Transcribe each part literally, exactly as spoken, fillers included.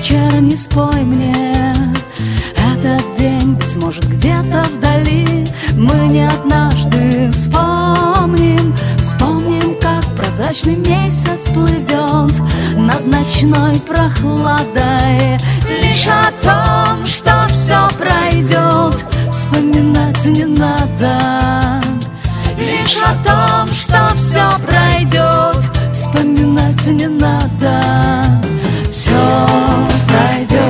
вечерний спой мне этот день, быть может, где-то вдали мы не однажды вспомним, вспомним, как прозрачный месяц плывет над ночной прохладой. Лишь о том, что все пройдет, вспоминать не надо. Лишь о том, что все пройдет, вспоминать не надо. Все пройдет,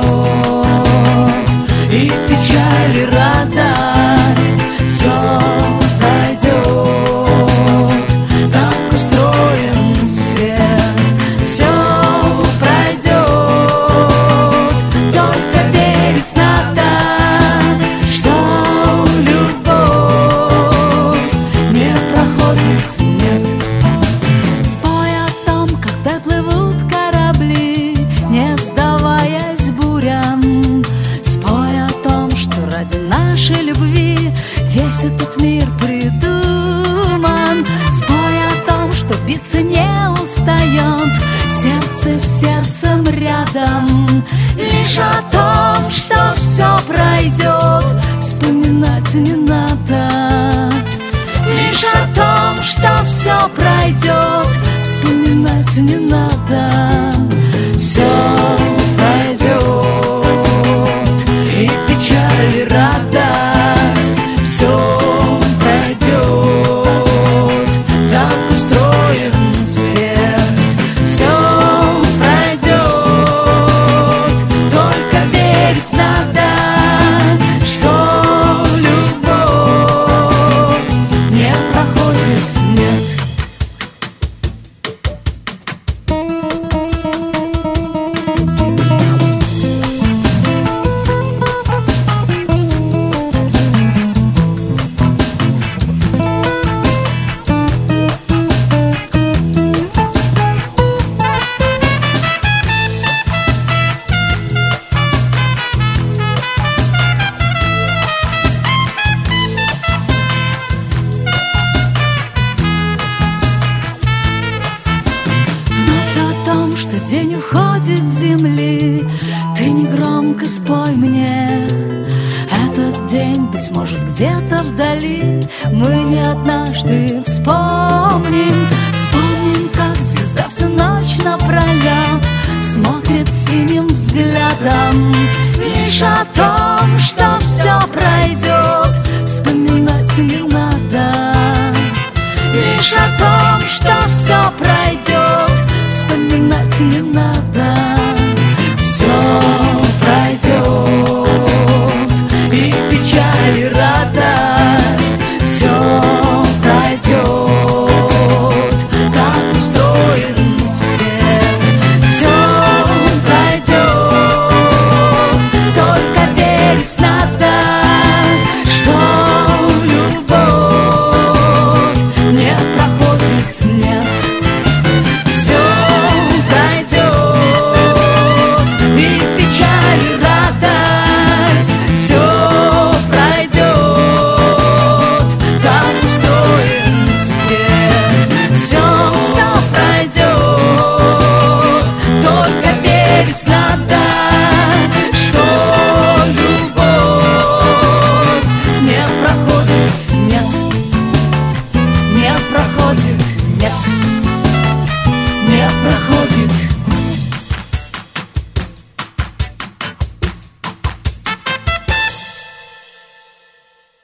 и печаль, и радость. Все пройдет, так устроен свет. Все пройдет, только верить надо, что любовь не проходит, нет. Спой о том, как вдаль плывут корабли, не сдаваясь бурям. Спой о том, что ради нашей любви весь этот мир придуман. Спой о том, что биться не устает сердце с сердцем рядом. Лишь о том, что все пройдет, вспоминать не надо. Лишь о том, что все пройдет, вспоминать не надо. Все пройдет, и печаль, и радость. Все пройдет, так устроен свет. Все пройдет, только верить надо, что любовь не проходит, нет. День уходит с земли, ты негромко спой мне этот день, быть может, где-то вдали мы не однажды вспомним. Вспомним, как звезда всю ночь напролет смотрит синим взглядом. Лишь о том, что все пройдет, вспоминать не надо. Лишь о том, что все пройдет, вспоминать не надо. Все пройдет, и печаль, и радость. Все пройдет, так устроен свет. Все пройдет, только верить надо, что любовь не проходит, нет. Все пройдет, и печаль, и радость. Все пройдет, так устроен свет. Все, все пройдет, только верить надо.